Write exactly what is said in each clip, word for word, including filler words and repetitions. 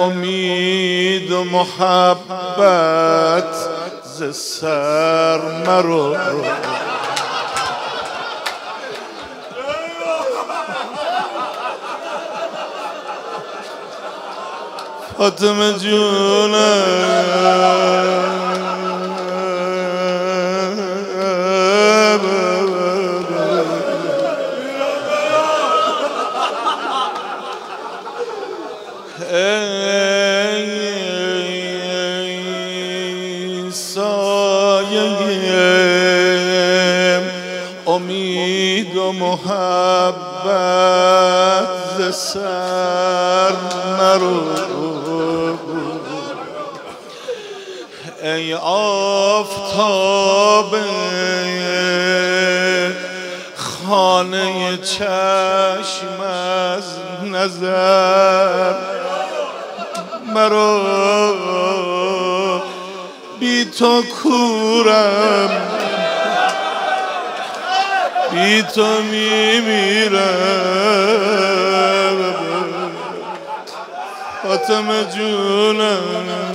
امید و محبت ز سر مرو. فاطمه جونم ای سایه امید و محبت ز سر مرو. ای آفتاب خانه چشم از نظر مرو. بی تو کورم بی تو میمیرم. فاطمه جونم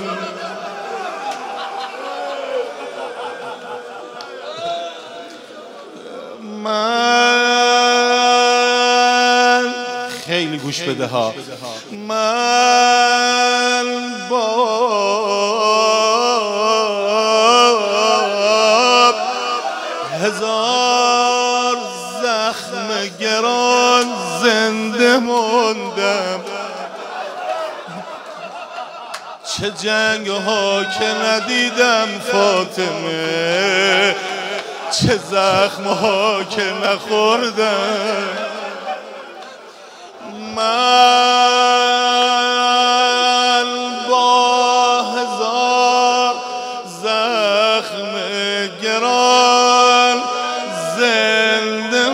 من خیلی گوش بده ها. من با هزار زخم گران زنده موندم. چه جنگ ها که ندیدم فاطمه، چه زخم ها که نخوردم. من با هزار زخم گران زنده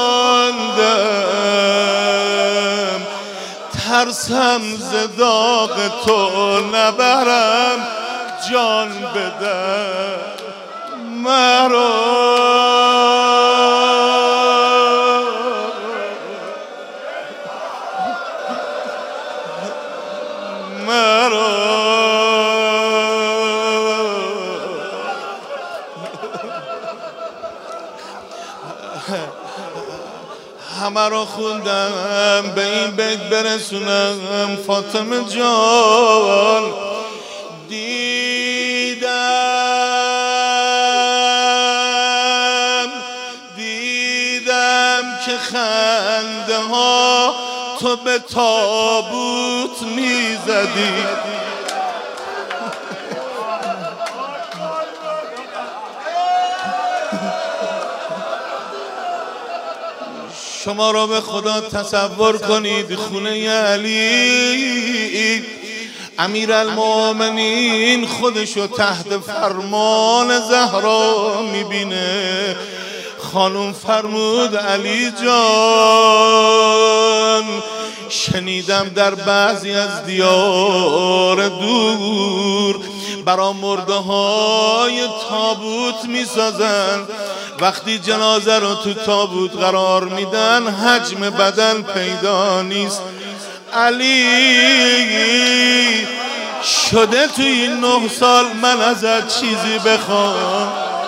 ماندم. ترسم ز داغ تو نبرم جان بدم مرا. همه رو خوندم به این بیت برسونم. فاطمه جان دیدم دیدم که خنده ها تو به تابوت میزدی. شما را به خدا تصور کنید خونه علی، امیرالمومنین خودشو تحت فرمان زهرا میبینه. خانم فرمود علی جان شنیدم در بعضی از دیار دور برا مرده های تابوت میسازن. وقتی جنازه رو تو تابوت قرار میدن حجم بدن پیدا نیست. علی شده تو این نه سال من ازت چیزی بخوام،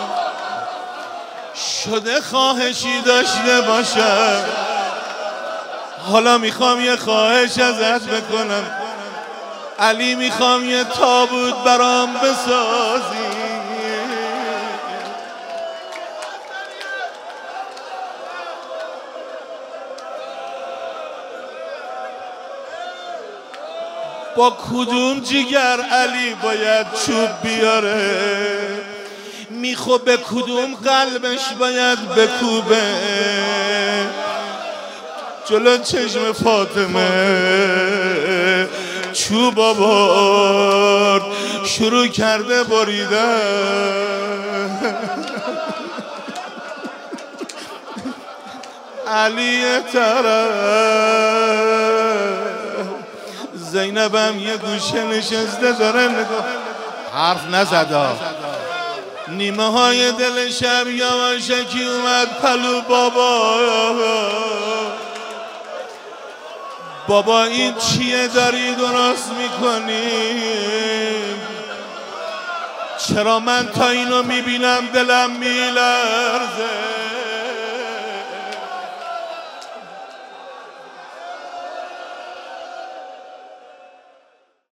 شده خواهشی داشته باشم، حالا میخوام یه خواهش ازت بکنم. علی میخوام یه تابوت برام بسازی. با کدوم جگر علی باید چوب بیاره؟ میخو به کدوم قلبش باید بکوبه؟ جلو چشم فاطمه چوب آورد شروع کرده بریدن. علی طرف زینبم یه گوشه نشسته داره نگاه، حرف نزده. نیمه های دل شب یواشکی اومد پلو بابا. بابا این چیه داری درست میکنی؟ چرا من تا اینو میبینم دلم میلرزه؟